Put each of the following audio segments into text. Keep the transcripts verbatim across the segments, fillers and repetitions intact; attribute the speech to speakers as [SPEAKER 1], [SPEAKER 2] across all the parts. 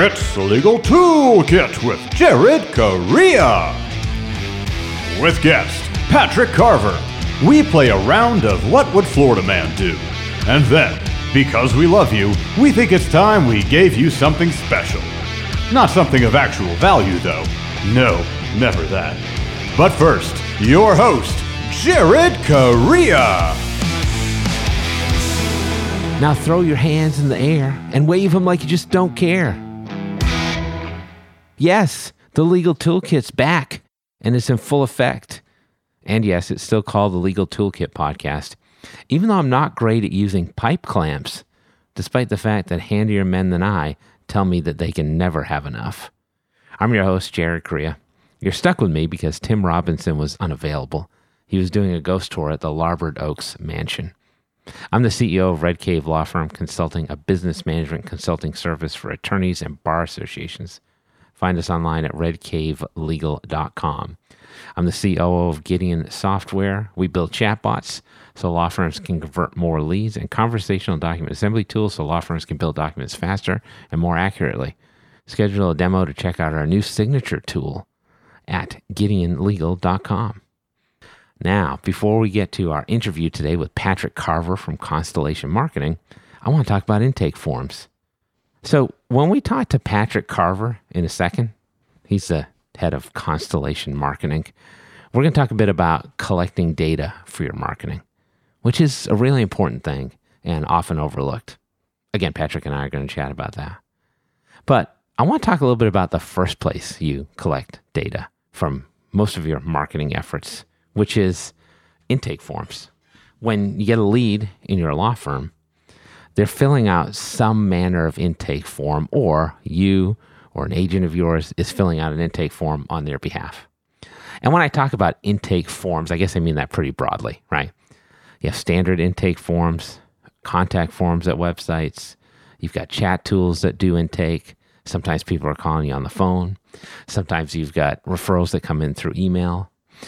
[SPEAKER 1] It's Legal Toolkit with Jared Correa. With guest Patrick Carver, we play a round of What Would Florida Man Do? And then, because we love you, we think it's time we gave you something special. Not something of actual value, though. No, never that. But first, your host, Jared Correa.
[SPEAKER 2] Now throw your hands in the air and wave them like you just don't care. Yes, the Legal Toolkit's back, and it's in full effect. And yes, it's still called the Legal Toolkit Podcast, even though I'm not great at using pipe clamps, despite the fact that handier men than I tell me that they can never have enough. I'm your host, Jared Correa. You're stuck with me because Tim Robinson was unavailable. He was doing a ghost tour at the Larbert Oaks mansion. I'm the C E O of Red Cave Law Firm Consulting, a business management consulting service for attorneys and bar associations. Find us online at red cave legal dot com. I'm the C O O of Gideon Software. We build chatbots so law firms can convert more leads, and conversational document assembly tools so law firms can build documents faster and more accurately. Schedule a demo to check out our new signature tool at gideon legal dot com. Now, before we get to our interview today with Patrick Carver from Constellation Marketing, I want to talk about intake forms. So when we talk to Patrick Carver in a second, he's the head of Constellation Marketing, we're going to talk a bit about collecting data for your marketing, which is a really important thing and often overlooked. Again, Patrick and I are going to chat about that. But I want to talk a little bit about the first place you collect data from most of your marketing efforts, which is intake forms. When you get a lead in your law firm, they're filling out some manner of intake form, or you or an agent of yours is filling out an intake form on their behalf. And when I talk about intake forms, I guess I mean that pretty broadly, right? You have standard intake forms, contact forms at websites. You've got chat tools that do intake. Sometimes people are calling you on the phone. Sometimes you've got referrals that come in through email.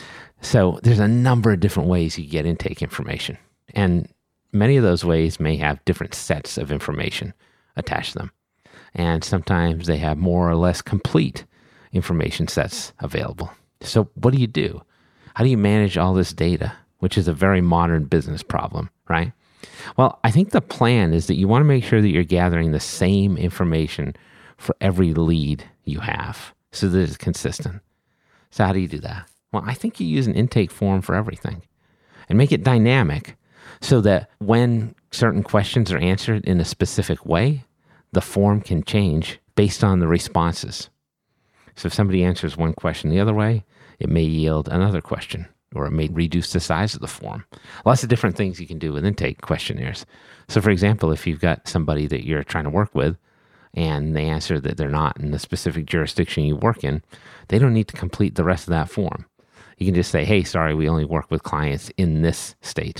[SPEAKER 2] So there's a number of different ways you get intake information. And many of those ways may have different sets of information attached to them. And sometimes they have more or less complete information sets available. So what do you do? How do you manage all this data, which is a very modern business problem, right? Well, I think the plan is that you want to make sure that you're gathering the same information for every lead you have so that it's consistent. So how do you do that? Well, I think you use an intake form for everything and make it dynamic so that when certain questions are answered in a specific way, the form can change based on the responses. So if somebody answers one question the other way, it may yield another question, or it may reduce the size of the form. Lots of different things you can do with intake questionnaires. So for example, if you've got somebody that you're trying to work with and they answer that they're not in the specific jurisdiction you work in, they don't need to complete the rest of that form. You can just say, hey, sorry, we only work with clients in this state.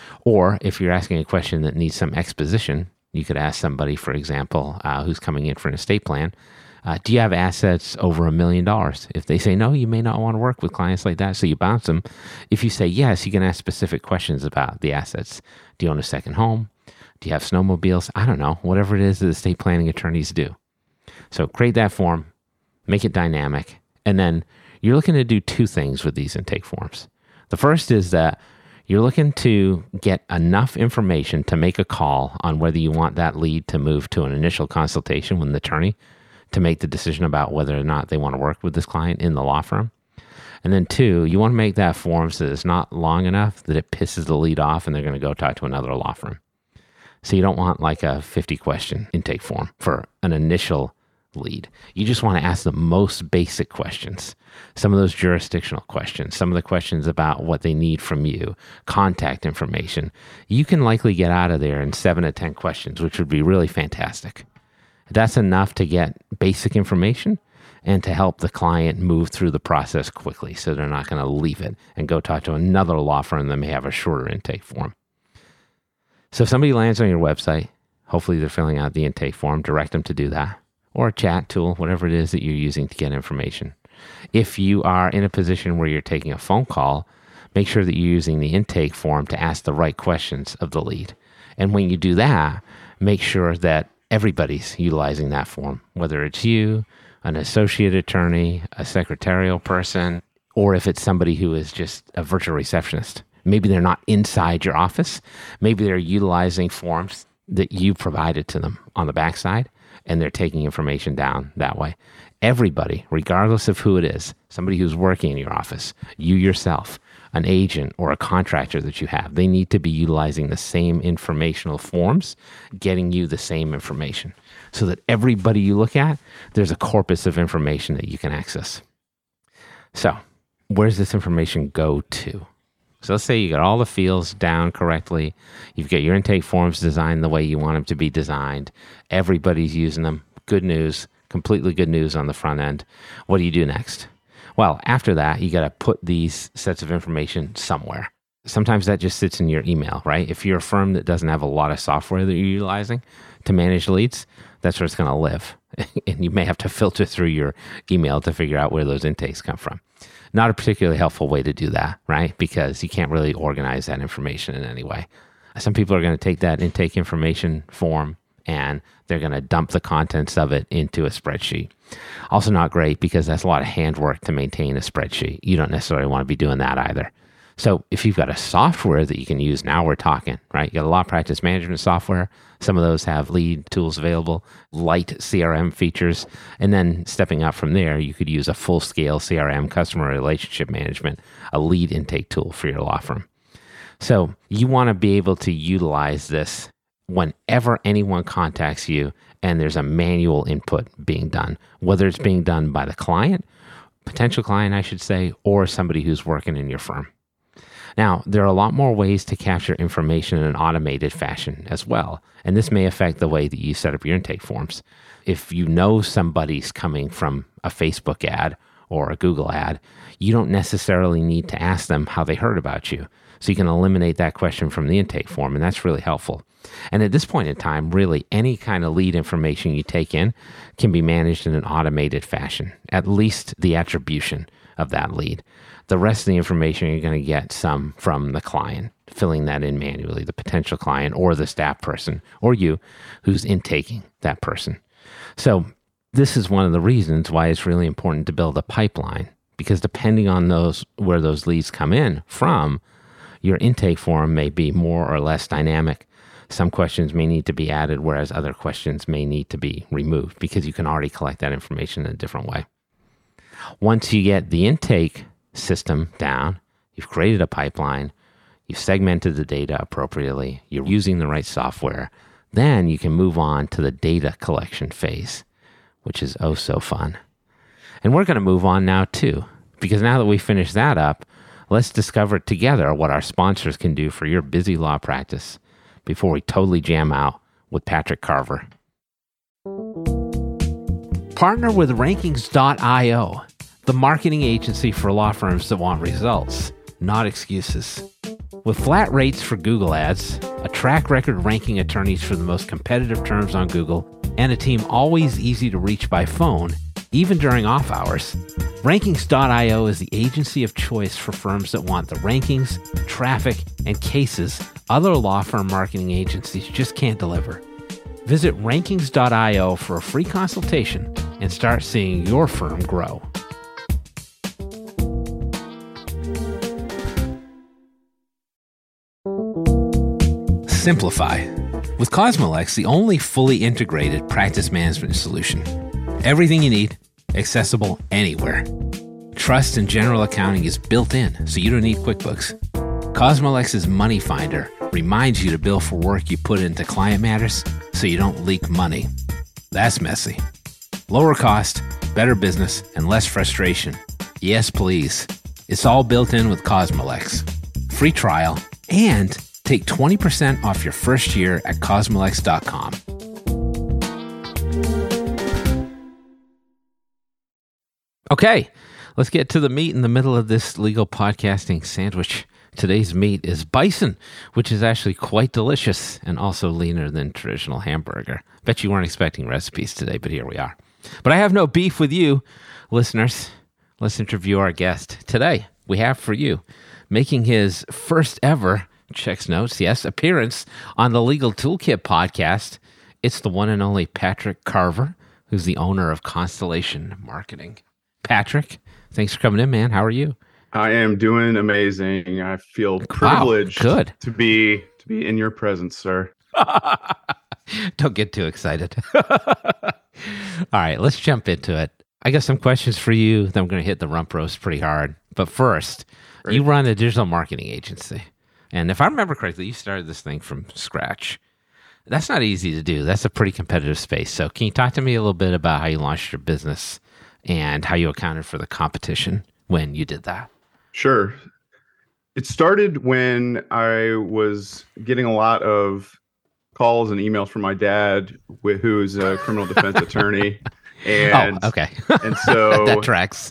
[SPEAKER 2] Or if you're asking a question that needs some exposition, you could ask somebody, for example, uh, who's coming in for an estate plan, uh, do you have assets over a million dollars? If they say no, you may not want to work with clients like that, so you bounce them. If you say yes, you can ask specific questions about the assets. Do you own a second home? Do you have snowmobiles? I don't know, whatever it is that estate planning attorneys do. So create that form, make it dynamic, and then you're looking to do two things with these intake forms. The first is that you're looking to get enough information to make a call on whether you want that lead to move to an initial consultation with an attorney to make the decision about whether or not they want to work with this client in the law firm. And then two, you want to make that form so that it's not long enough that it pisses the lead off and they're going to go talk to another law firm. So you don't want like a fifty question intake form for an initial lead. You just want to ask the most basic questions. Some of those jurisdictional questions, some of the questions about what they need from you, contact information. You can likely get out of there in seven to ten questions, which would be really fantastic. That's enough to get basic information and to help the client move through the process quickly so they're not going to leave it and go talk to another law firm that may have a shorter intake form. So if somebody lands on your website, hopefully they're filling out the intake form, direct them to do that, or a chat tool, whatever it is that you're using to get information. If you are in a position where you're taking a phone call, make sure that you're using the intake form to ask the right questions of the lead. And when you do that, make sure that everybody's utilizing that form, whether it's you, an associate attorney, a secretarial person, or if it's somebody who is just a virtual receptionist. Maybe they're not inside your office. Maybe they're utilizing forms that you provided to them on the backside, and they're taking information down that way. Everybody, regardless of who it is, somebody who's working in your office, you yourself, an agent or a contractor that you have, they need to be utilizing the same informational forms, getting you the same information, so that everybody you look at, there's a corpus of information that you can access. So, where does this information go to? So let's say you got all the fields down correctly. You've got your intake forms designed the way you want them to be designed. Everybody's using them. Good news, completely good news on the front end. What do you do next? Well, after that, you got to put these sets of information somewhere. Sometimes that just sits in your email, right? If you're a firm that doesn't have a lot of software that you're utilizing to manage leads, that's where it's going to live. And you may have to filter through your email to figure out where those intakes come from. Not a particularly helpful way to do that, right? Because you can't really organize that information in any way. Some people are going to take that intake information form and they're going to dump the contents of it into a spreadsheet. Also not great because that's a lot of handwork to maintain a spreadsheet. You don't necessarily want to be doing that either. So if you've got a software that you can use, now we're talking, right? You got a law practice management software. Some of those have lead tools available, light C R M features. And then stepping up from there, you could use a full-scale C R M, customer relationship management, a lead intake tool for your law firm. So you want to be able to utilize this whenever anyone contacts you and there's a manual input being done, whether it's being done by the client, potential client, I should say, or somebody who's working in your firm. Now, there are a lot more ways to capture information in an automated fashion as well, and this may affect the way that you set up your intake forms. If you know somebody's coming from a Facebook ad or a Google ad, you don't necessarily need to ask them how they heard about you. So you can eliminate that question from the intake form, and that's really helpful. And at this point in time, really any kind of lead information you take in can be managed in an automated fashion, at least the attribution of that lead. The rest of the information, you're going to get some from the client, filling that in manually, the potential client or the staff person or you who's intaking that person. So this is one of the reasons why it's really important to build a pipeline, because depending on those where those leads come in from, your intake form may be more or less dynamic. Some questions may need to be added, whereas other questions may need to be removed because you can already collect that information in a different way. Once you get the intake system down, you've created a pipeline, you've segmented the data appropriately, you're using the right software, then you can move on to the data collection phase, which is oh so fun. And we're going to move on now too, because now that we finished that up, let's discover together what our sponsors can do for your busy law practice before we totally jam out with Patrick Carver. Partner with Rankings dot io, the marketing agency for law firms that want results, not excuses. With flat rates for Google ads, a track record ranking attorneys for the most competitive terms on Google, and a team always easy to reach by phone, even during off hours, Rankings dot io is the agency of choice for firms that want the rankings, traffic, and cases other law firm marketing agencies just can't deliver. Visit Rankings dot io for a free consultation and start seeing your firm grow. Simplify. With Cosmolex, the only fully integrated practice management solution. Everything you need, accessible anywhere. Trust and general accounting is built in, so you don't need QuickBooks. Cosmolex's Money Finder reminds you to bill for work you put into client matters so you don't leak money. That's messy. Lower cost, better business, and less frustration. Yes, please. It's all built in with Cosmolex. Free trial and take twenty percent off your first year at Cosmolex dot com. Okay, let's get to the meat in the middle of this legal podcasting sandwich. Today's meat is bison, which is actually quite delicious and also leaner than traditional hamburger. Bet you weren't expecting recipes today, but here we are. But I have no beef with you, listeners. Let's interview our guest. Today, we have for you, making his first ever, checks notes, yes, appearance on the Legal Toolkit podcast, It's the one and only Patrick Carver, who's the owner of Constellation Marketing. Patrick, thanks for coming in, man. How are you?
[SPEAKER 3] I am doing amazing. I feel privileged
[SPEAKER 2] wow, good.
[SPEAKER 3] to be to be in your presence, sir.
[SPEAKER 2] Don't get too excited. All right, let's jump into it. I got some questions for you. Then I'm going to hit the rump roast pretty hard. But first, Great. You run a digital marketing agency. And if I remember correctly, you started this thing from scratch. That's not easy to do. That's a pretty competitive space. So can you talk to me a little bit about how you launched your business and how you accounted for the competition when you did that?
[SPEAKER 3] Sure. It started when I was getting a lot of calls and emails from my dad, who is a criminal defense attorney. And,
[SPEAKER 2] oh, okay.
[SPEAKER 3] and so
[SPEAKER 2] that tracks.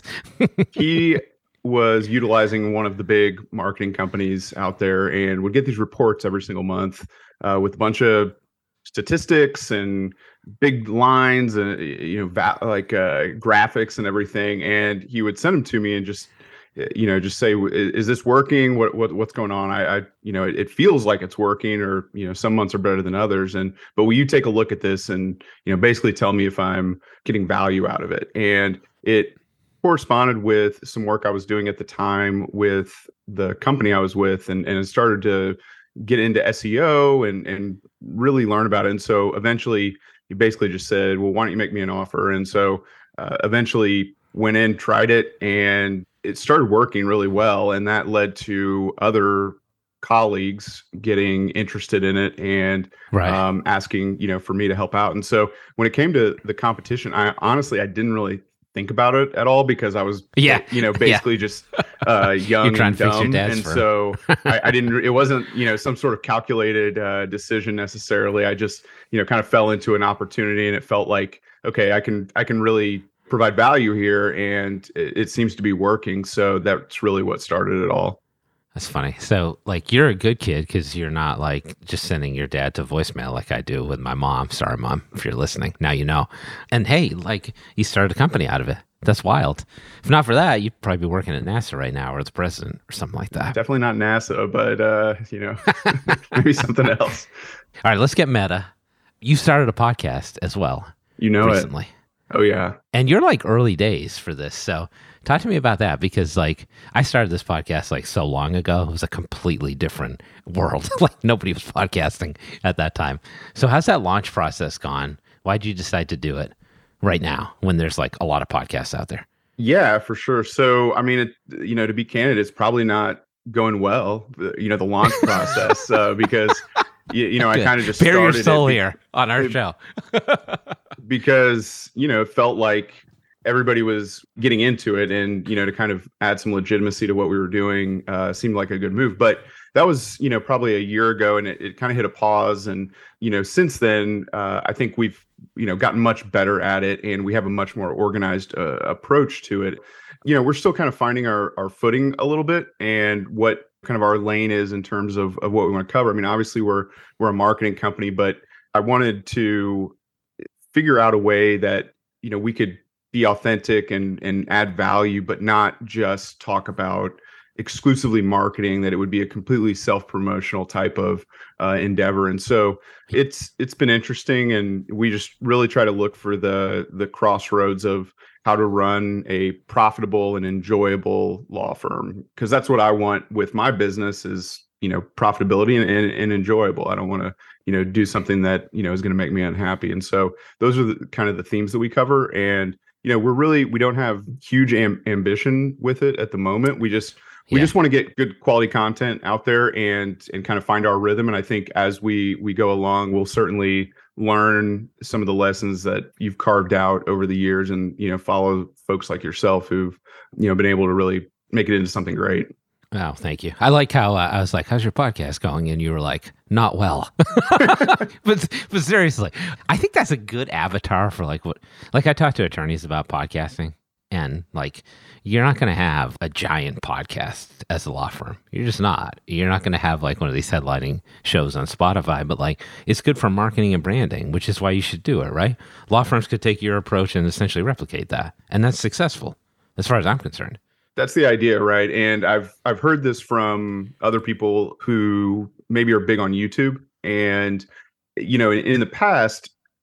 [SPEAKER 3] He was utilizing one of the big marketing companies out there and would get these reports every single month uh, with a bunch of statistics and big lines and, you know, va- like uh, graphics and everything. And he would send them to me and just, you know, just say, is this working? What, what, what's going on? I, I you know, it, it feels like it's working, or, you know, some months are better than others. And, but will you take a look at this and, you know, basically tell me if I'm getting value out of it? And it corresponded with some work I was doing at the time with the company I was with, and, and it started to get into S E O and, and really learn about it. And so eventually he basically just said, well, why don't you make me an offer? And so uh, eventually went in, tried it, and it started working really well. And that led to other colleagues getting interested in it and
[SPEAKER 2] right.
[SPEAKER 3] um, asking, you know, for me to help out. And so when it came to the competition, I honestly, I didn't really think about it at all because I was,
[SPEAKER 2] yeah.
[SPEAKER 3] you know, basically
[SPEAKER 2] yeah.
[SPEAKER 3] just uh, young and dumb. And
[SPEAKER 2] firm.
[SPEAKER 3] so I, I didn't, it wasn't, you know, some sort of calculated uh, decision necessarily. I just, you know, kind of fell into an opportunity, and it felt like, okay, I can, I can really provide value here, and it, it seems to be working. So that's really what started it all.
[SPEAKER 2] That's funny. So, like, you're a good kid because you're not like just sending your dad to voicemail like I do with my mom. Sorry, Mom, if you're listening. Now you know. And hey, like, you started a company out of it. That's wild. If not for that, you'd probably be working at NASA right now, or the president, or something like that.
[SPEAKER 3] Definitely not NASA, but uh, you know, maybe something else.
[SPEAKER 2] All right, let's get meta. You started a podcast as well.
[SPEAKER 3] You know
[SPEAKER 2] recently.
[SPEAKER 3] it. Oh yeah.
[SPEAKER 2] And you're like early days for this. So talk to me about that, because like I started this podcast like so long ago. It was a completely different world. Like nobody was podcasting at that time. So how's that launch process gone? Why'd you decide to do it right now when there's like a lot of podcasts out there?
[SPEAKER 3] Yeah, for sure. So, I mean, it, you know, to be candid, it's probably not going well, you know, the launch process, uh, because You, you know,
[SPEAKER 2] Good.
[SPEAKER 3] I kind of just
[SPEAKER 2] bare your
[SPEAKER 3] started
[SPEAKER 2] soul
[SPEAKER 3] it,
[SPEAKER 2] here on our
[SPEAKER 3] it,
[SPEAKER 2] show
[SPEAKER 3] because, you know, it felt like everybody was getting into it, and, you know, to kind of add some legitimacy to what we were doing uh, seemed like a good move. But that was, you know, probably a year ago, and it, it kind of hit a pause. And, you know, since then, uh, I think we've, you know, gotten much better at it, and we have a much more organized uh, approach to it. You know, we're still kind of finding our, our footing a little bit, and what kind of our lane is in terms of, of what we want to cover. I mean, obviously we're we're a marketing company, but I wanted to figure out a way that, you know, we could be authentic and and add value, but not just talk about exclusively marketing, that it would be a completely self-promotional type of uh, endeavor. And so it's it's been interesting, and we just really try to look for the the crossroads of how to run a profitable and enjoyable law firm, because that's what I want with my business is, you know, profitability and, and, and enjoyable. I don't want to, you know, do something that, you know, is going to make me unhappy. And so those are the kind of the themes that we cover. And, you know, we're really, we don't have huge am- ambition with it at the moment. We just, we yeah. just want to get good quality content out there and, and kind of find our rhythm. And I think as we, we go along, we'll certainly learn some of the lessons that you've carved out over the years, and, you know, follow folks like yourself who've, you know, been able to really make it into something great.
[SPEAKER 2] Oh, thank you. I like how uh, I was like, how's your podcast going? And you were like, not well. but but seriously, I think that's a good avatar for like what, like I talk to attorneys about podcasting, and like, you're not going to have a giant podcast as a law firm. You're just not. You're not going to have like one of these headlining shows on Spotify, but like it's good for marketing and branding, which is why you should do it, right? Law firms could take your approach and essentially replicate that. And that's successful as far as I'm concerned.
[SPEAKER 3] That's the idea, right? And I've I've heard this from other people who maybe are big on YouTube. And, you know, in, in the past,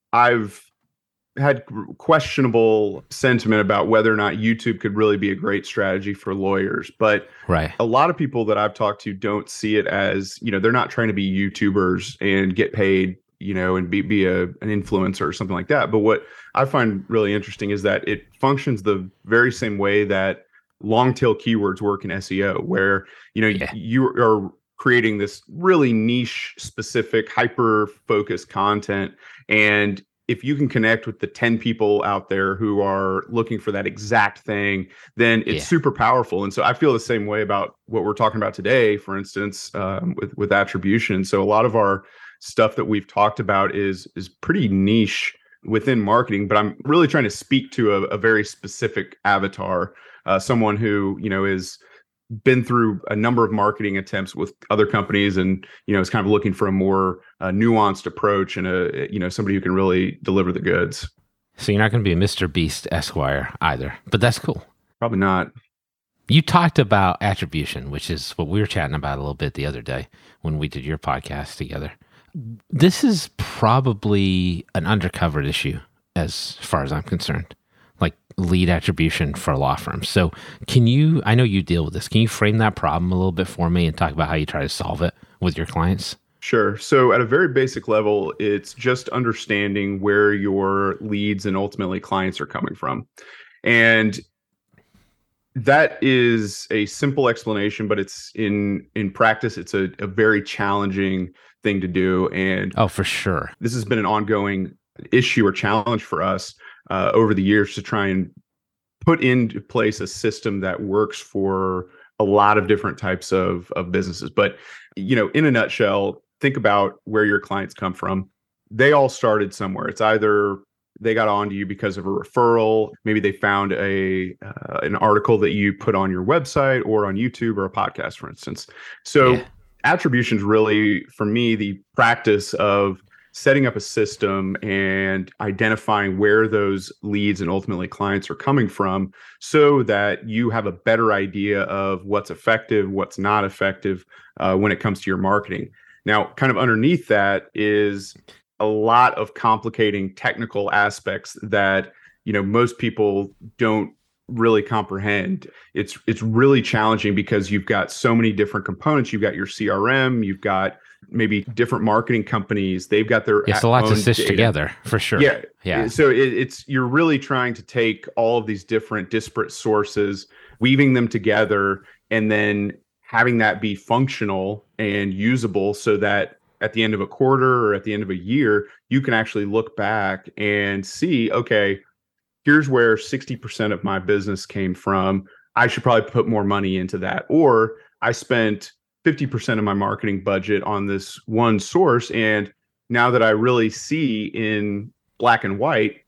[SPEAKER 3] I've had questionable sentiment about whether or not YouTube could really be a great strategy for lawyers. But
[SPEAKER 2] right.
[SPEAKER 3] a lot of people that I've talked to don't see it as, you know, they're not trying to be YouTubers and get paid, you know, and be, be a, an influencer or something like that. But what I find really interesting is that it functions the very same way that long tail keywords work in S E O, where, you know, yeah. you are creating this really niche specific hyper focused content. And if you can connect with the ten people out there who are looking for that exact thing, then it's yeah. super powerful. And so I feel the same way about what we're talking about today, for instance, um, with, with attribution. So a lot of our stuff that we've talked about is, is pretty niche within marketing, but I'm really trying to speak to a, a very specific avatar, uh, someone who, you know, is been through a number of marketing attempts with other companies and, you know, is kind of looking for a more uh, nuanced approach and a, you know, somebody who can really deliver the goods.
[SPEAKER 2] So you're not going to be a Mister Beast Esquire either, but that's cool.
[SPEAKER 3] Probably not.
[SPEAKER 2] You talked about attribution, which is what we were chatting about a little bit the other day when we did your podcast together. This is probably an undercovered issue as far as I'm concerned, like lead attribution for law firms. So can you, I know you deal with this, can you frame that problem a little bit for me and talk about how you try to solve it with your clients?
[SPEAKER 3] Sure. So at a very basic level, it's just understanding where your leads and ultimately clients are coming from. And that is a simple explanation, but it's in, in practice, it's a, a very challenging thing to do. And
[SPEAKER 2] oh, for sure.
[SPEAKER 3] This has been an ongoing issue or challenge for us uh, over the years to try and put into place a system that works for a lot of different types of, of businesses. But, you know, in a nutshell, think about where your clients come from. They all started somewhere. It's either they got onto you because of a referral. Maybe they found a uh, an article that you put on your website or on YouTube or a podcast, for instance. So yeah. Attribution is really, for me, the practice of setting up a system and identifying where those leads and ultimately clients are coming from so that you have a better idea of what's effective, what's not effective uh, when it comes to your marketing. Now, kind of underneath that is a lot of complicating technical aspects that, you know, most people don't really comprehend. It's it's really challenging because you've got so many different components. You've got your C R M, you've got maybe different marketing companies. They've got their
[SPEAKER 2] it's a lot to stitch together for sure.
[SPEAKER 3] Yeah,
[SPEAKER 2] yeah.
[SPEAKER 3] So it, it's you're really trying to take all of these different disparate sources, weaving them together, and then having that be functional and usable, so that at the end of a quarter or at the end of a year, you can actually look back and see, okay, here's where sixty percent of my business came from. I should probably put more money into that. Or I spent fifty percent of my marketing budget on this one source. And now that I really see in black and white,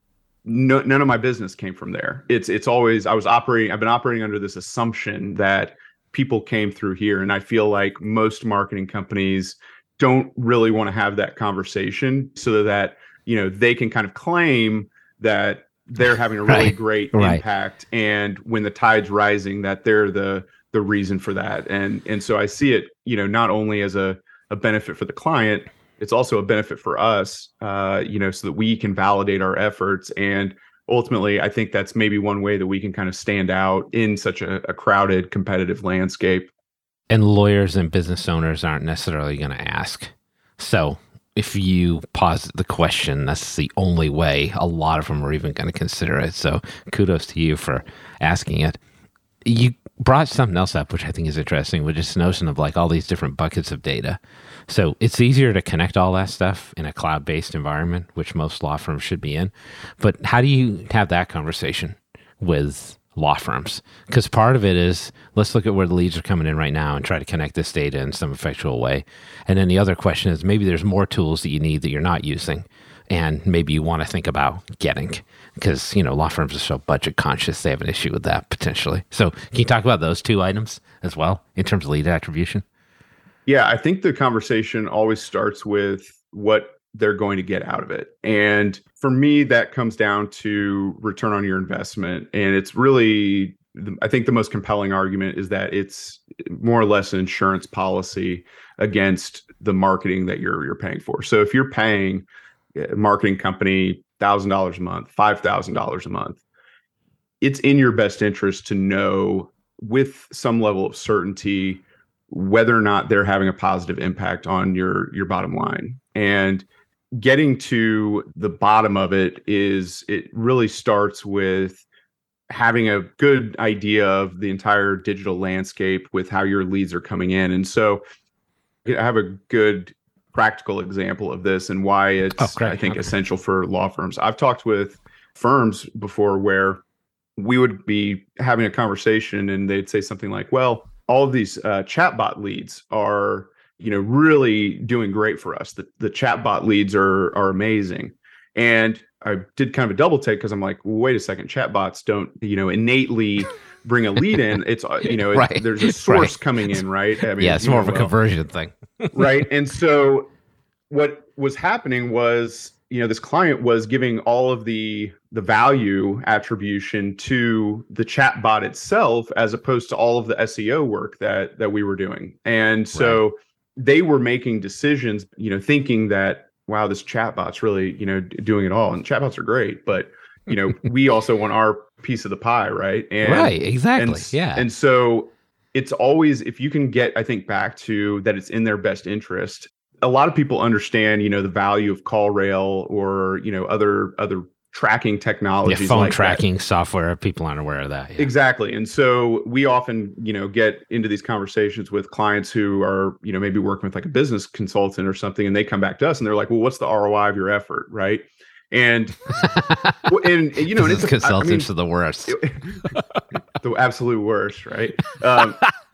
[SPEAKER 3] no, none of my business came from there. It's it's always, I was operating, I've been operating under this assumption that people came through here. And I feel like most marketing companies don't really want to have that conversation so that, you know, they can kind of claim that they're having a really right. great
[SPEAKER 2] right.
[SPEAKER 3] impact. And when the tide's rising, that they're the the reason for that. And and so I see it, you know, not only as a, a benefit for the client, it's also a benefit for us, uh, you know, so that we can validate our efforts. And ultimately, I think that's maybe one way that we can kind of stand out in such a, a crowded, competitive landscape.
[SPEAKER 2] And lawyers and business owners aren't necessarily going to ask. So if you posit the question, that's the only way a lot of them are even going to consider it. So kudos to you for asking it. You brought something else up, which I think is interesting, which is this notion of like all these different buckets of data. So it's easier to connect all that stuff in a cloud-based environment, which most law firms should be in. But how do you have that conversation with law firms? Because part of it is, let's look at where the leads are coming in right now and try to connect this data in some effectual way. And then the other question is, maybe there's more tools that you need that you're not using, and maybe you want to think about getting, because, you know, law firms are so budget conscious, they have an issue with that potentially. So can you talk about those two items as well in terms of lead attribution?
[SPEAKER 3] Yeah, I think the conversation always starts with what they're going to get out of it. And for me, that comes down to return on your investment. And it's really, I think the most compelling argument is that it's more or less an insurance policy against the marketing that you're you're paying for. So if you're paying marketing company one thousand dollars a month, five thousand dollars a month. It's in your best interest to know with some level of certainty whether or not they're having a positive impact on your your bottom line. And getting to the bottom of it is, it really starts with having a good idea of the entire digital landscape with how your leads are coming in. And so I have a good practical example of this and why it's, oh, I think, okay. essential for law firms. I've talked with firms before where we would be having a conversation and they'd say something like, well, all of these uh, chatbot leads are, you know, really doing great for us. The, the chatbot leads are are amazing. And I did kind of a double take because I'm like, well, wait a second, chatbots don't, you know, innately bring a lead in. It's, you know, right. it, there's a source right. coming in, right? I mean,
[SPEAKER 2] yeah, it's more know, of a well, conversion thing.
[SPEAKER 3] Right. And so what was happening was, you know, this client was giving all of the the value attribution to the chatbot itself, as opposed to all of the S E O work that that we were doing. And so right. they were making decisions, you know, thinking that, wow, this chatbot's really, you know, doing it all. And chatbots are great, but, you know, we also want our piece of the pie, right? And,
[SPEAKER 2] right, exactly.
[SPEAKER 3] And,
[SPEAKER 2] yeah.
[SPEAKER 3] And so it's always, if you can get, I think, back to that it's in their best interest. A lot of people understand, you know, the value of CallRail or, you know, other other tracking technologies.
[SPEAKER 2] Yeah, phone
[SPEAKER 3] like
[SPEAKER 2] tracking
[SPEAKER 3] that.
[SPEAKER 2] software. People aren't aware of that. Yeah.
[SPEAKER 3] Exactly. And so we often, you know, get into these conversations with clients who are, you know, maybe working with like a business consultant or something, and they come back to us and they're like, well, what's the R O I of your effort? Right. And, and you know, and it's
[SPEAKER 2] consultants I mean, are the worst.
[SPEAKER 3] The absolute worst. Right. Um,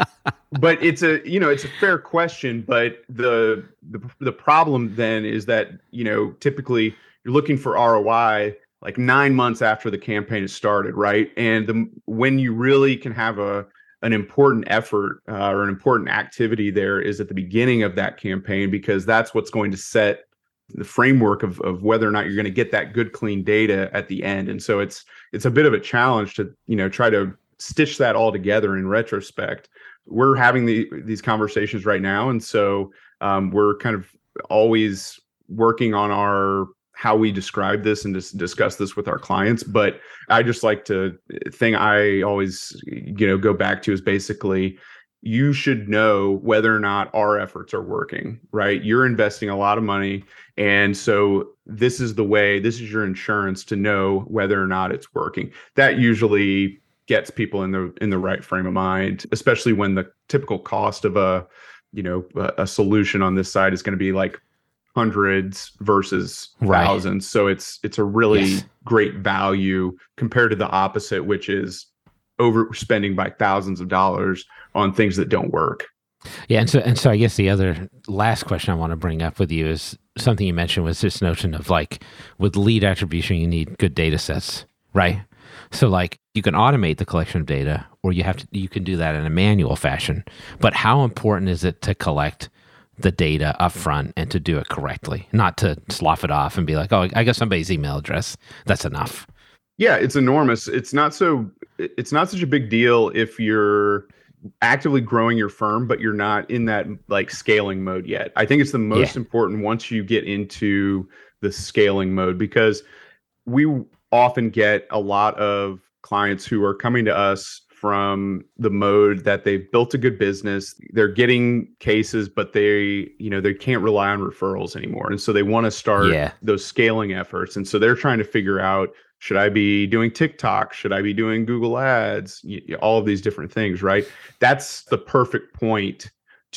[SPEAKER 3] but it's a, you know, it's a fair question, but the, the, the problem then is that, you know, typically you're looking for R O I like nine months after the campaign has started. Right. And the, when you really can have a, an important effort uh, or an important activity there is at the beginning of that campaign, because that's what's going to set the framework of, of whether or not you're going to get that good, clean data at the end. And so it's, it's a bit of a challenge to, you know, try to stitch that all together in retrospect. We're having the, these conversations right now. And so um, we're kind of always working on our, how we describe this and just discuss this with our clients. But I just like to, thing I always, you know, go back to is basically, you should know whether or not our efforts are working, right? You're investing a lot of money. And so this is the way, this is your insurance to know whether or not it's working. That usually gets people in the in the right frame of mind, especially when the typical cost of a, you know, a, a solution on this side is going to be like hundreds versus
[SPEAKER 2] right.
[SPEAKER 3] thousands. So it's it's a really
[SPEAKER 2] yes.
[SPEAKER 3] great value compared to the opposite, which is overspending by thousands of dollars on things that don't work.
[SPEAKER 2] Yeah, and so and so I guess the other last question I want to bring up with you is something you mentioned was this notion of like with lead attribution, you need good data sets, right? So like you can automate the collection of data, or you have to you can do that in a manual fashion. But how important is it to collect the data up front and to do it correctly, not to slough it off and be like, oh, I got somebody's email address. That's enough.
[SPEAKER 3] Yeah, it's enormous. It's not so it's not such a big deal if you're actively growing your firm, but you're not in that like scaling mode yet. I think it's the most yeah. important once you get into the scaling mode, because we often get a lot of clients who are coming to us from the mode that they've built a good business. They're getting cases, but they, you know, they can't rely on referrals anymore. And so they want to start
[SPEAKER 2] yeah.
[SPEAKER 3] those scaling efforts. And so they're trying to figure out, should I be doing TikTok? Should I be doing Google Ads? All of these different things, right? That's the perfect point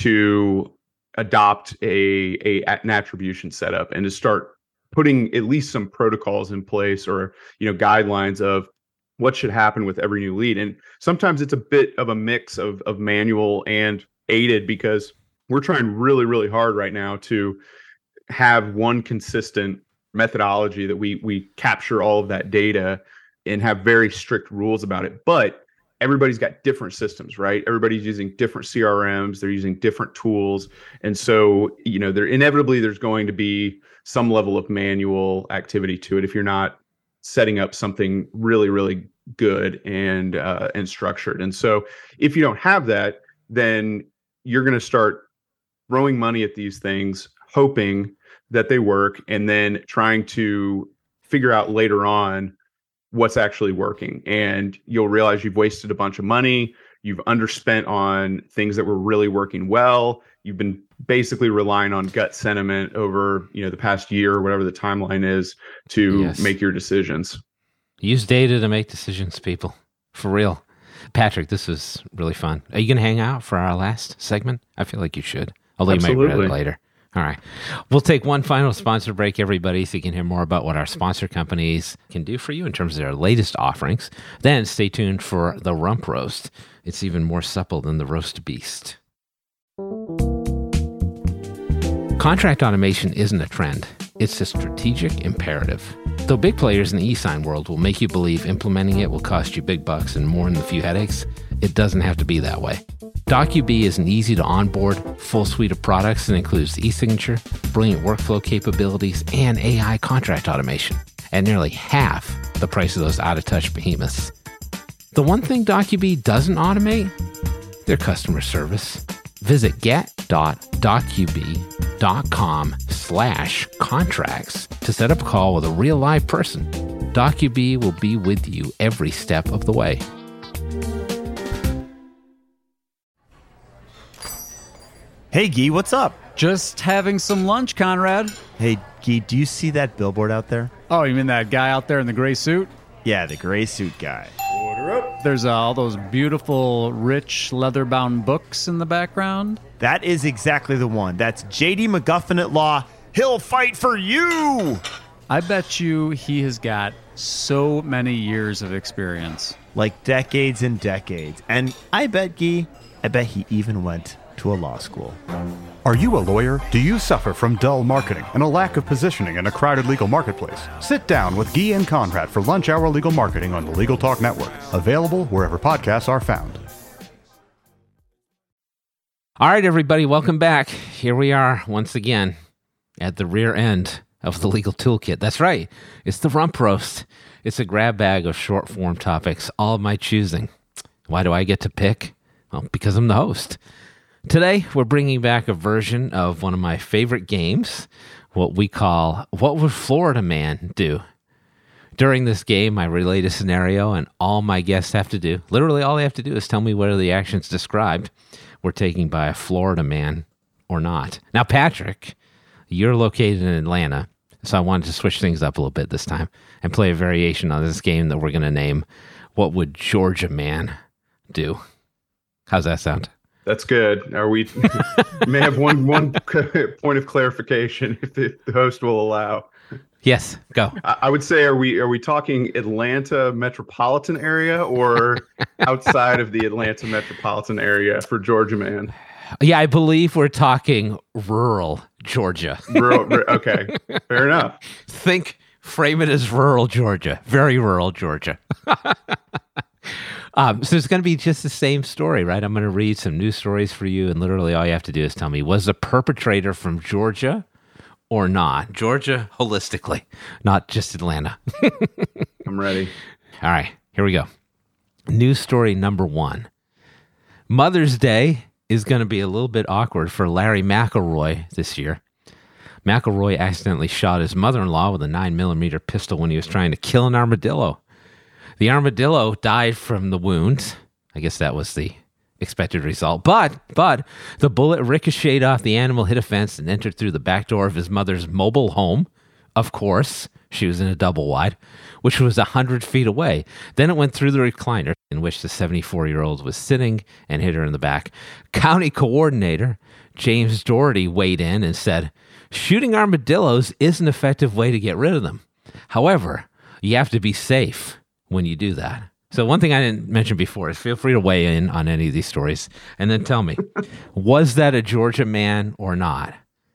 [SPEAKER 3] to adopt a, a an attribution setup and to start putting at least some protocols in place, or, you know, guidelines of what should happen with every new lead. And sometimes it's a bit of a mix of of manual and aided, because we're trying really, really hard right now to have one consistent methodology that we we capture all of that data and have very strict rules about it. But everybody's got different systems, right? Everybody's using different C R Ms, they're using different tools. And so, you know, there inevitably there's going to be some level of manual activity to it if you're not setting up something really, really good and uh, and structured. And so if you don't have that, then you're going to start throwing money at these things, hoping that they work, and then trying to figure out later on what's actually working. And you'll realize you've wasted a bunch of money. You've underspent on things that were really working well. You've been basically relying on gut sentiment over, you know, the past year or whatever the timeline is to
[SPEAKER 2] Yes.
[SPEAKER 3] make your decisions.
[SPEAKER 2] Use data to make decisions, people. For real. Patrick, this was really fun. Are you going to hang out for our last segment? I feel like you should. Although you might read
[SPEAKER 3] Absolutely.
[SPEAKER 2] it later. All right. We'll take one final sponsor break, everybody, so you can hear more about what our sponsor companies can do for you in terms of their latest offerings. Then stay tuned for the Rump Roast. It's even more supple than the Roast Beast. Contract automation isn't a trend. It's a strategic imperative. Though big players in the e-sign world will make you believe implementing it will cost you big bucks and more than a few headaches, it doesn't have to be that way. DocuBee is an easy-to-onboard, full suite of products that includes e-signature, brilliant workflow capabilities, and A I contract automation at nearly half the price of those out-of-touch behemoths. The one thing DocuBee doesn't automate? Their customer service. Visit get.docubee.com slash contracts to set up a call with a real live person. DocuBee will be with you every step of the way.
[SPEAKER 4] Hey, Guy, what's up?
[SPEAKER 5] Just having some lunch, Conrad.
[SPEAKER 4] Hey, Guy, do you see that billboard out there?
[SPEAKER 5] Oh, you mean that guy out there in the gray suit?
[SPEAKER 4] Yeah, the gray suit guy.
[SPEAKER 5] There's uh, all those beautiful, rich, leather-bound books in the background.
[SPEAKER 4] That is exactly the one. That's J D McGuffin at Law. He'll fight for you!
[SPEAKER 5] I bet you he has got so many years of experience.
[SPEAKER 4] Like decades and decades. And I bet, Guy, I bet he even went to a law school.
[SPEAKER 1] Are you a lawyer? Do you suffer from dull marketing and a lack of positioning in a crowded legal marketplace? Sit down with Guy and Conrad for Lunch Hour Legal Marketing on the Legal Talk Network. Available wherever podcasts are found.
[SPEAKER 2] All right, everybody, welcome back. Here we are once again at the rear end of the Legal Toolkit. That's right. It's the Rump Roast. It's a grab bag of short form topics, all of my choosing. Why do I get to pick? Well, because I'm the host. Today, we're bringing back a version of one of my favorite games, what we call What Would Florida Man Do? During this game, I relate a scenario, and all my guests have to do, literally all they have to do is tell me whether the actions described were taken by a Florida man or not. Now, Patrick, you're located in Atlanta, so I wanted to switch things up a little bit this time and play a variation on this game that we're going to name What Would Georgia Man Do? How's that sound?
[SPEAKER 3] That's good. Are we may have one one point of clarification if the, the host will allow.
[SPEAKER 2] Yes, go.
[SPEAKER 3] I, I would say, are we are we talking Atlanta metropolitan area or outside of the Atlanta metropolitan area for Georgia Man?
[SPEAKER 2] Yeah, I believe we're talking rural Georgia.
[SPEAKER 3] Rural, r- okay, fair enough.
[SPEAKER 2] Think, frame it as rural Georgia, very rural Georgia. Um, so it's going to be just the same story, right? I'm going to read some news stories for you, and literally all you have to do is tell me, was the perpetrator from Georgia or not? Georgia holistically, not just Atlanta.
[SPEAKER 3] I'm ready.
[SPEAKER 2] All right, here we go. News story number one. Mother's Day is going to be a little bit awkward for Larry McElroy this year. McElroy accidentally shot his mother-in-law with a nine millimeter pistol when he was trying to kill an armadillo. The armadillo died from the wounds. I guess that was the expected result. But, but the bullet ricocheted off the animal, hit a fence, and entered through the back door of his mother's mobile home. Of course, she was in a double wide, which was one hundred feet away. Then it went through the recliner in which the seventy-four-year-old was sitting and hit her in the back. County Coordinator James Doherty weighed in and said, shooting armadillos is an effective way to get rid of them. However, you have to be safe when you do that. So one thing I didn't mention before is feel free to weigh in on any of these stories and then tell me, was that a Georgia man or not?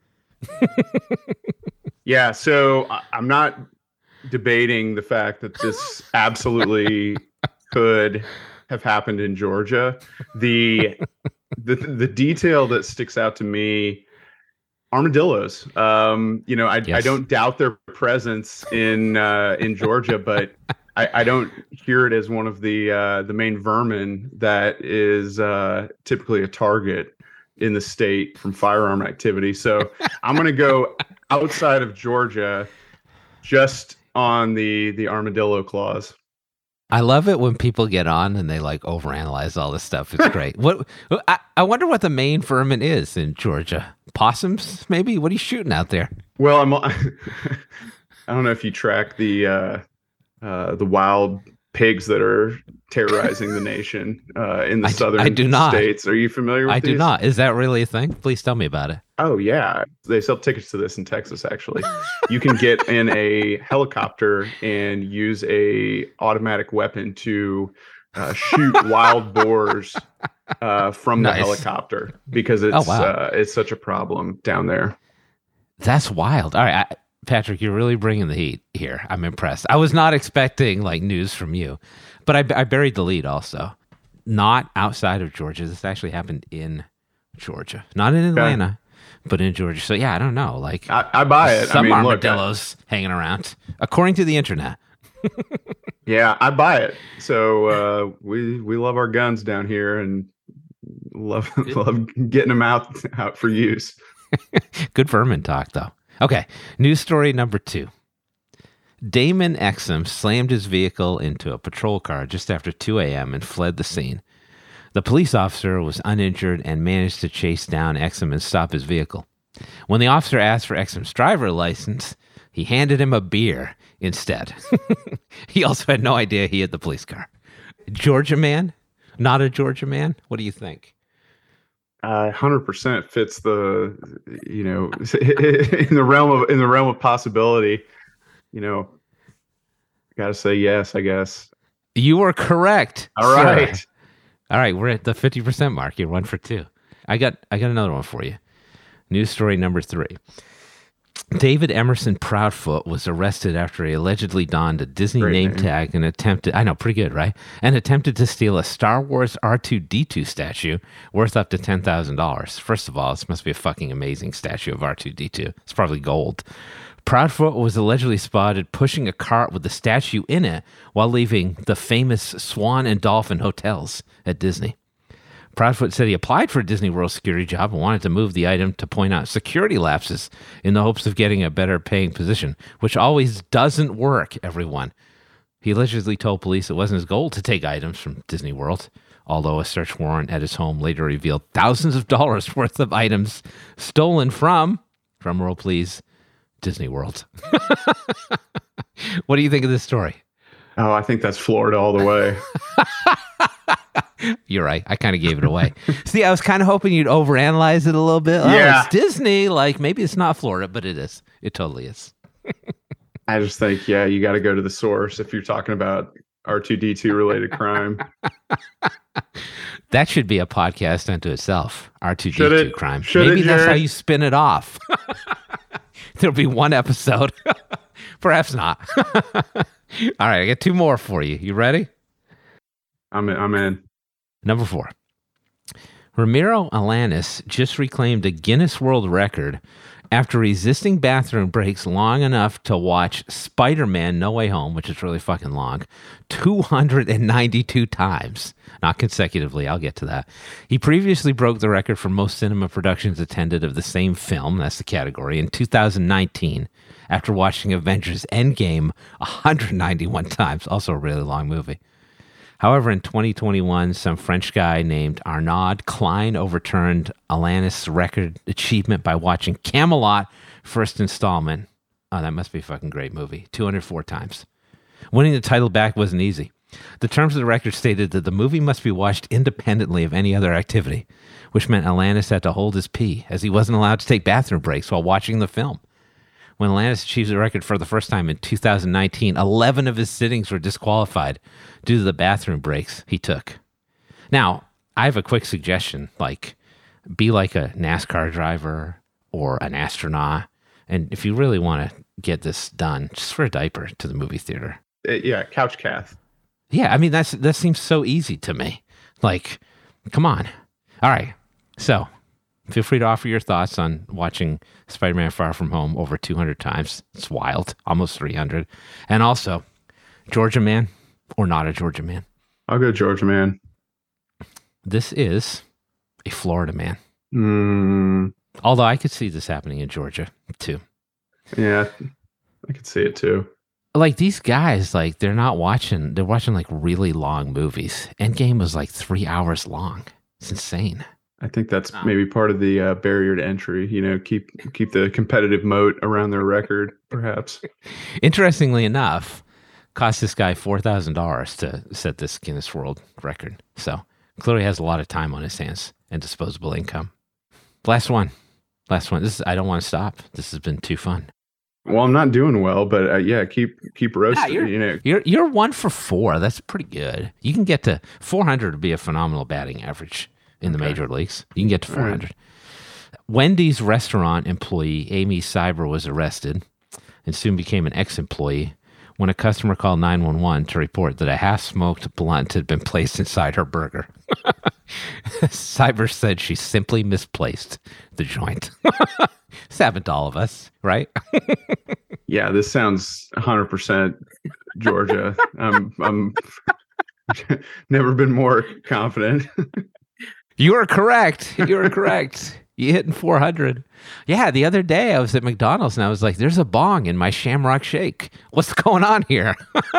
[SPEAKER 3] Yeah, so I- I'm not debating the fact that this absolutely could have happened in Georgia. The the the detail that sticks out to me, armadillos. Um, you know, I
[SPEAKER 2] Yes.
[SPEAKER 3] I don't doubt their presence in uh, in Georgia, but I, I don't hear it as one of the uh, the main vermin that is uh, typically a target in the state from firearm activity. So I'm going to go outside of Georgia, just on the the armadillo clause.
[SPEAKER 2] I love it when people get on and they like overanalyze all this stuff. It's great. What I, I wonder what the main vermin is in Georgia. Possums, maybe? What are you shooting out there?
[SPEAKER 3] Well, I'm. I don't know if you track the uh, uh, the wild pigs that are terrorizing the nation uh, in the
[SPEAKER 2] I,
[SPEAKER 3] southern
[SPEAKER 2] I do not.
[SPEAKER 3] states. Are you familiar with
[SPEAKER 2] I
[SPEAKER 3] these?
[SPEAKER 2] do not. Is that really a thing? Please tell me about it.
[SPEAKER 3] Oh, yeah. They sell tickets to this in Texas, actually. You can get in a helicopter and use a automatic weapon to uh, shoot wild boars uh, from
[SPEAKER 2] Nice.
[SPEAKER 3] the helicopter because it's
[SPEAKER 2] Oh, wow.
[SPEAKER 3] uh, it's such a problem down there.
[SPEAKER 2] That's wild. All right, I, Patrick, you're really bringing the heat here. I'm impressed. I was not expecting like news from you, but I, I buried the lead also. Not outside of Georgia. This actually happened in Georgia, not in Atlanta, but in Georgia. So yeah, I don't know. Like
[SPEAKER 3] I, I buy it.
[SPEAKER 2] some
[SPEAKER 3] I mean, look, I-
[SPEAKER 2] armadillos hanging around, according to the internet.
[SPEAKER 3] yeah, I buy it. So uh, we we love our guns down here and love love getting them out out for use.
[SPEAKER 2] Good vermin talk, though. Okay, news story number two. Damon Exum slammed his vehicle into a patrol car just after two a.m. and fled the scene. The police officer was uninjured and managed to chase down Exum and stop his vehicle. When the officer asked for Exum's driver license, he handed him a beer instead. He also had no idea he hit the police car. Georgia man? Not a Georgia man? What do you think?
[SPEAKER 3] Uh, one hundred percent fits the, you know, in the realm of in the realm of possibility. You know, got to say yes, I guess.
[SPEAKER 2] You were correct.
[SPEAKER 3] All
[SPEAKER 2] sir.
[SPEAKER 3] right.
[SPEAKER 2] All right, we're at the fifty percent mark. You're one for two. I got I got another one for you. News story number three. David Emerson Proudfoot was arrested after he allegedly donned a Disney
[SPEAKER 3] Great
[SPEAKER 2] name
[SPEAKER 3] name.
[SPEAKER 2] tag and attempted, I know, pretty good, right? And attempted to steal a Star Wars R two D two statue worth up to ten thousand dollars. First of all, this must be a fucking amazing statue of R two D two. It's probably gold. Proudfoot was allegedly spotted pushing a cart with the statue in it while leaving the famous Swan and Dolphin hotels at Disney. Proudfoot said he applied for a Disney World security job and wanted to move the item to point out security lapses in the hopes of getting a better paying position, which always doesn't work, everyone. He allegedly told police it wasn't his goal to take items from Disney World, although a search warrant at his home later revealed thousands of dollars worth of items stolen from, drumroll please, Disney World. What do you think of this story?
[SPEAKER 3] Oh, I think that's Florida all the way.
[SPEAKER 2] You're right. I kind of gave it away. See, I was kind of hoping you'd overanalyze it a little bit. Oh,
[SPEAKER 3] Yeah.
[SPEAKER 2] it's Disney. Like, maybe it's not Florida, but it is. It totally is.
[SPEAKER 3] I just think, yeah, you got to go to the source if you're talking about R two D two related crime.
[SPEAKER 2] That should be a podcast unto itself. R two D two
[SPEAKER 3] Should it?
[SPEAKER 2] crime.
[SPEAKER 3] Should
[SPEAKER 2] Maybe
[SPEAKER 3] it,
[SPEAKER 2] that's how
[SPEAKER 3] Jared?
[SPEAKER 2] you spin it off. There'll be one episode. Perhaps not. All right, I got two more for you. You ready?
[SPEAKER 3] I'm in, I'm in.
[SPEAKER 2] Number four. Ramiro Alanis just reclaimed a Guinness World Record after resisting bathroom breaks long enough to watch Spider-Man No Way Home, which is really fucking long, two hundred ninety-two times. Not consecutively, I'll get to that. He previously broke the record for most cinema productions attended of the same film, that's the category, in two thousand nineteen after watching Avengers Endgame one hundred ninety-one times. Also a really long movie. However, in twenty twenty-one, some French guy named Arnaud Klein overturned Alanis' record achievement by watching Camelot first installment. Oh, that must be a fucking great movie. two hundred four times. Winning the title back wasn't easy. The terms of the record stated that the movie must be watched independently of any other activity, which meant Alanis had to hold his pee, as he wasn't allowed to take bathroom breaks while watching the film. When Alanis achieved the record for the first time in two thousand nineteen, eleven of his sittings were disqualified due to the bathroom breaks he took. Now, I have a quick suggestion, like be like a NASCAR driver or an astronaut. And if you really want to get this done, just wear a diaper to the movie theater.
[SPEAKER 3] Uh, yeah, couch cath.
[SPEAKER 2] Yeah, I mean, that's that seems so easy to me. Like, come on. All right. So, feel free to offer your thoughts on watching Spider-Man Far From Home over two hundred times. It's wild. Almost three hundred. And also, Georgia man or not a Georgia man?
[SPEAKER 3] I'll go Georgia man.
[SPEAKER 2] This is a Florida man.
[SPEAKER 3] Mm,
[SPEAKER 2] Although I could see this happening in Georgia too.
[SPEAKER 3] yeah, I could see it too.
[SPEAKER 2] Like these guys, like they're not watching, they're watching like really long movies. Endgame was like three hours long. It's insane.
[SPEAKER 3] I think that's maybe part of the uh, barrier to entry. You know, keep keep the competitive moat around their record, perhaps.
[SPEAKER 2] Interestingly enough, cost this guy four thousand dollars to set this Guinness World Record. So clearly has a lot of time on his hands and disposable income. Last one. Last one. This is, I don't want to stop. This has been too fun.
[SPEAKER 3] Well, I'm not doing well, but uh, yeah, keep keep roasting.
[SPEAKER 2] Yeah,
[SPEAKER 3] you know,
[SPEAKER 2] You're you're one for four. That's pretty good. You can get to four hundred to be a phenomenal batting average in the
[SPEAKER 3] Okay.
[SPEAKER 2] major leagues. You can get to
[SPEAKER 3] All right.
[SPEAKER 2] four hundred. Wendy's restaurant employee Amy Cyber was arrested and soon became an ex-employee when a customer called nine one one to report that a half-smoked blunt had been placed inside her burger. Cyber said she simply misplaced the joint. It's happened to all of us, right?
[SPEAKER 3] yeah, this sounds one hundred percent Georgia. I'm I'm never been more confident.
[SPEAKER 2] You are correct. You are correct. You hitting four hundred. Yeah, the other day I was at McDonald's and I was like, there's a bong in my Shamrock Shake. What's going on here?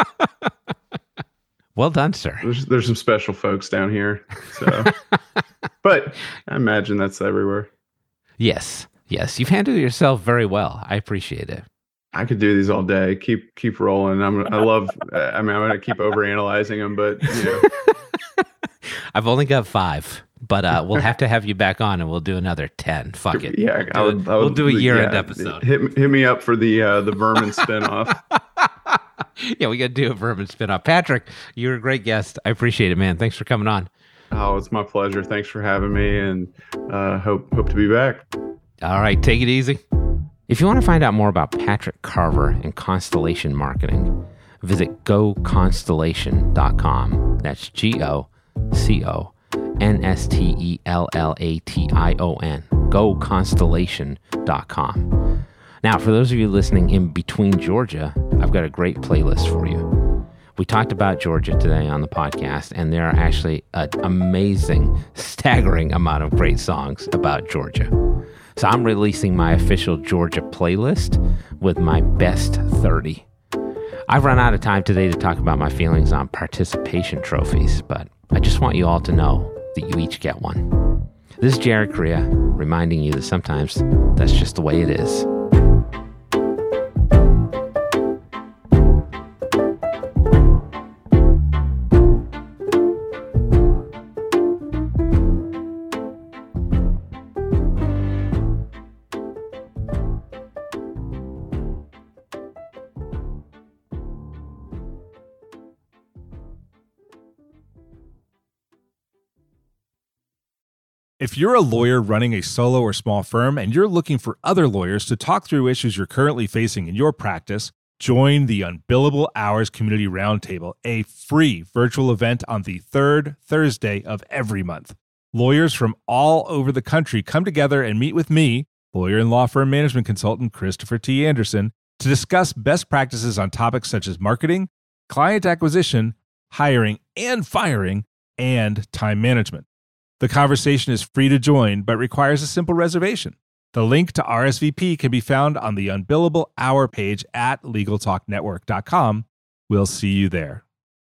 [SPEAKER 2] Well done, sir.
[SPEAKER 3] There's there's some special folks down here. So, but I imagine that's everywhere.
[SPEAKER 2] Yes. Yes. You've handled yourself very well. I appreciate it.
[SPEAKER 3] I could do these all day. Keep keep rolling. I'm I love. I mean, I'm gonna keep overanalyzing them, but you know.
[SPEAKER 2] I've only got five, but uh, we'll have to have you back on and we'll do another ten. Fuck it.
[SPEAKER 3] Yeah, I
[SPEAKER 2] We'll
[SPEAKER 3] would,
[SPEAKER 2] do,
[SPEAKER 3] I would,
[SPEAKER 2] we'll do a year-end
[SPEAKER 3] yeah,
[SPEAKER 2] episode.
[SPEAKER 3] Hit hit me up for the uh, the Vermin spinoff.
[SPEAKER 2] Yeah, we got to do a Vermin spin-off. Patrick, you're a great guest. I appreciate it, man. Thanks for coming on.
[SPEAKER 3] Oh, it's my pleasure. Thanks for having me, and uh, hope hope to be back.
[SPEAKER 2] All right, take it easy. If you want to find out more about Patrick Carver and Constellation Marketing, visit go constellation dot com. That's G O C O N S T E L L A T I O N. go constellation dot com. Now, for those of you listening in between Georgia, I've got a great playlist for you. We talked about Georgia today on the podcast, and there are actually an amazing, staggering amount of great songs about Georgia. So I'm releasing my official Georgia playlist with my best thirty. I've run out of time today to talk about my feelings on participation trophies, but I just want you all to know that you each get one. This is Jared Correa reminding you that sometimes that's just the way it is.
[SPEAKER 6] If you're a lawyer running a solo or small firm and you're looking for other lawyers to talk through issues you're currently facing in your practice, join the Unbillable Hours Community Roundtable, a free virtual event on the third Thursday of every month. Lawyers from all over the country come together and meet with me, lawyer and law firm management consultant Christopher T. Anderson, to discuss best practices on topics such as marketing, client acquisition, hiring and firing, and time management. The conversation is free to join, but requires a simple reservation. The link to R S V P can be found on the Unbillable Hour page at legal talk network dot com. We'll see you there.